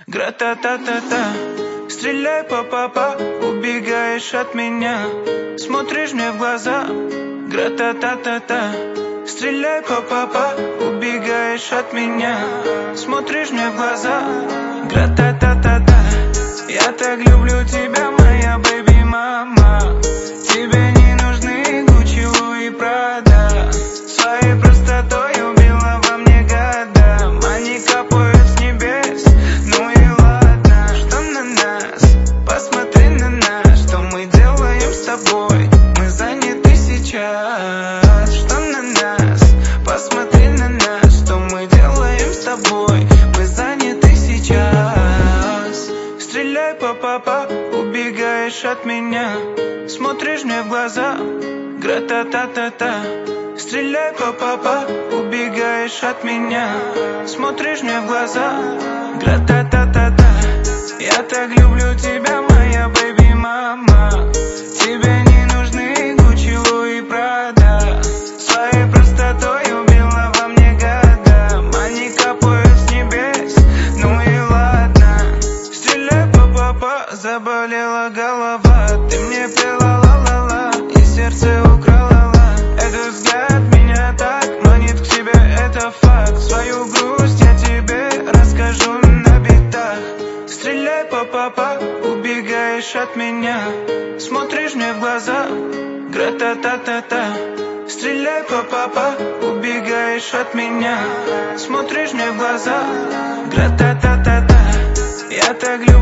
Гра-та-та-та-та, стреляй па-па-па, убегаешь от меня, смотришь мне в глаза. Гра-та-та-та-та, стреляй па-па-па, убегаешь от меня, смотришь мне в глаза. Гра-та-та-та-та, я так люблю тебя, моя бэби-мама. Тебе не нужны Гуччи, Луи, Прада. Своей простотой убила во мне года. Они капают с небес, ну и ладно. Что на нас? Посмотри на нас. Что мы делаем с тобой? Мы заняты сейчас. Что на нас? Посмотри на нас. Что мы делаем с тобой? Мы заняты сейчас. Стреляй па-па-па, убегаешь от меня, смотришь мне в глаза. Гра-та-та-та-та, стреляй па-па-па, убегаешь от меня, смотришь мне в глаза. Гра-та-та-та-та, я так люблю тебя, моя бэби-мама. Тебе не нужны Гуччи, Луи, Прада. Своей простотой убила во мне года. Они капают с небес, ну и ладно. Стреляй па-па-па, заболела голова. Ты мне пела ла-ла-ла и сердце украла. Этот взгляд меня так манит к тебе, это факт. Свою грусть я тебе расскажу на битах. Стреляй па-па-па, убегаешь от меня, смотришь мне в глаза. Гра-та-та-та-та, стреляй па-па-па, убегаешь от меня, смотришь мне в глаза. Гра-та-та-та-та, я так люблю